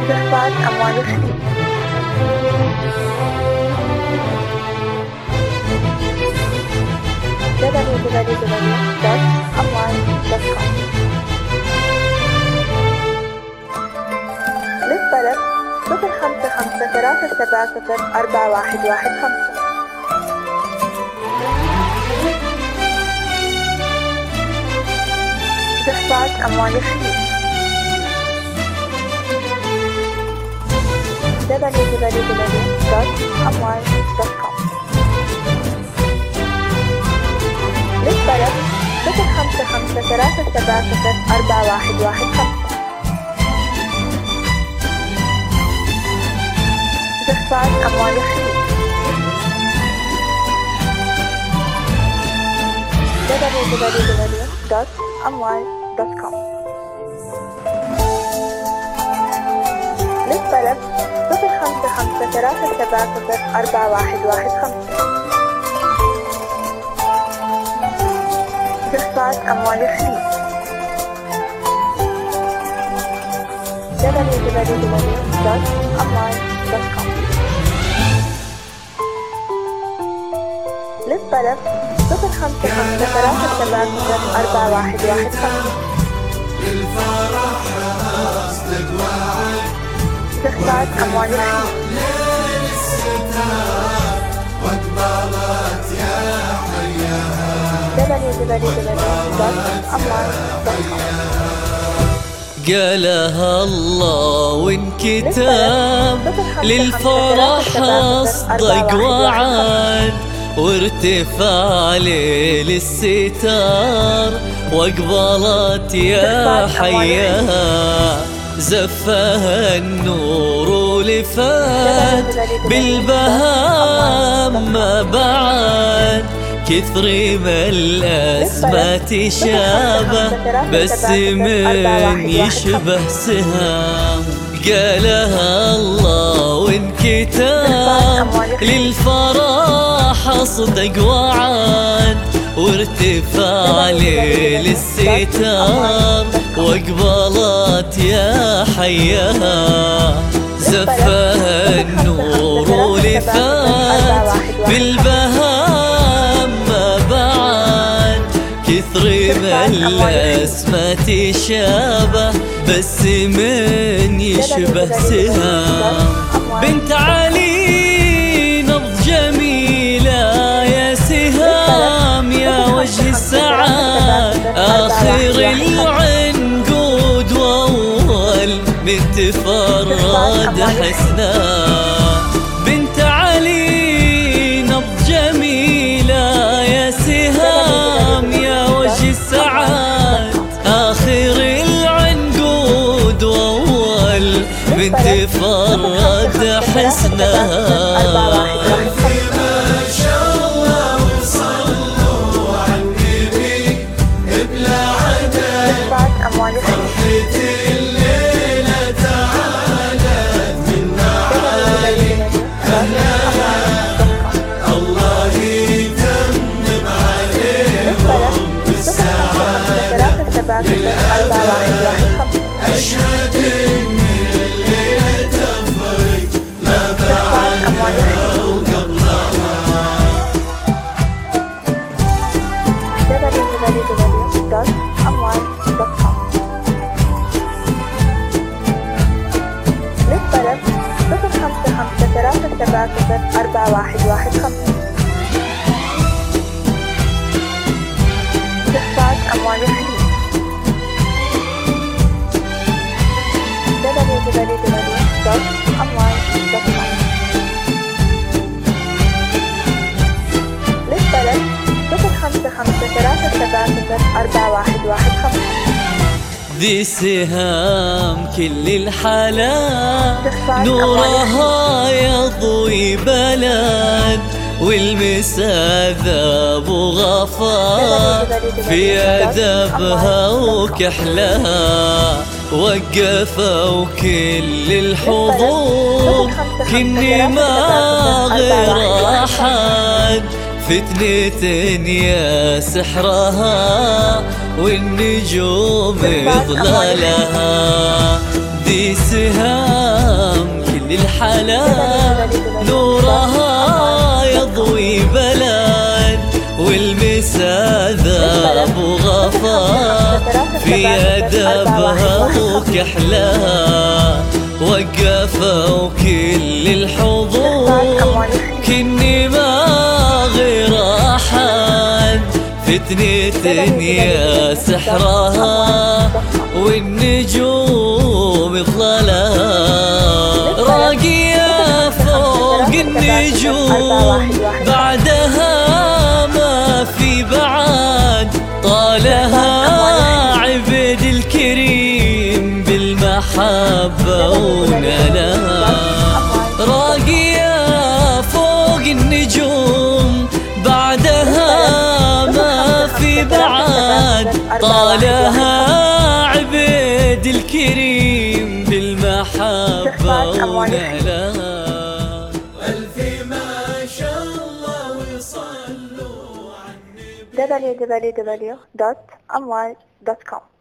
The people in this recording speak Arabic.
إخفاء أموال الخليج. www.amwal.com. للطلب 055-370-4115. إخفاء أموال الخليج. www.amwal.com. للطلب 055-370-4115. إخفاء أموال الخليج. www.amwal.com. للطلب 055-370-4115. إخفاء أموال الخليج. www.amwal.com. للطلب 055-370-4115. للفرح أصدق وعد إخفاء أموال الخليج. ليل الستار واقبلت يا حياها www.amwal.com. قالها الله وانكتب للفرح أصدق وعد وارتفع ليل الستار واقبلت يا حياها زفها النور ولفات بالبهام ما بعد كثر ما الأسماء تشابه بس من يشبه سهام قالها الله وانكتب للفرح أصدق وعد وارتفاع ليل الستار واقبلت يا حياها زفها النور ولفات بالبهام ما بعد كثر ما الأسماء تشابه بس من يشبه سهام بنت علي نبض جميلة يا سهام يا وجه السعاد آخر العنقود وأول من تفرد حسنا بنت علي نبض جميلة يا سهام يا وجه السعاد آخر العنقود وأول من تفرد حسنها أشهد إن الليلة تفرق ما بعدها وقبلها www.amwal.com. للطلب 055-370-4115. إخفاء أموال الخليج. www.amwal.com. للطلب 055-370-4115. ذي سهام كل الحالات نورها يضوي بلد والمسا ذاب وغفار في أدبها وكحلها وقفوا كل الحضور كني ما غير أحد فتنة يا سحرها والنجوم ظلالها ذي سهام كل الحلا نورها يضوي بلد والمسا ذاب وغفا في أدبها وكحلها وقفوا كل الحضور كني ما غير أحد فتنة يا سحرها والنجوم ظلالها راقية فوق النجوم بعدها ما في بعد طالها عبد الكريم بالمحبة ونالها راقية فوق النجوم بعدها ما في بعد طالها عبد الكريم بالمحبة ونالها ألف ما شاء الله وصلوا عني www.amwal.com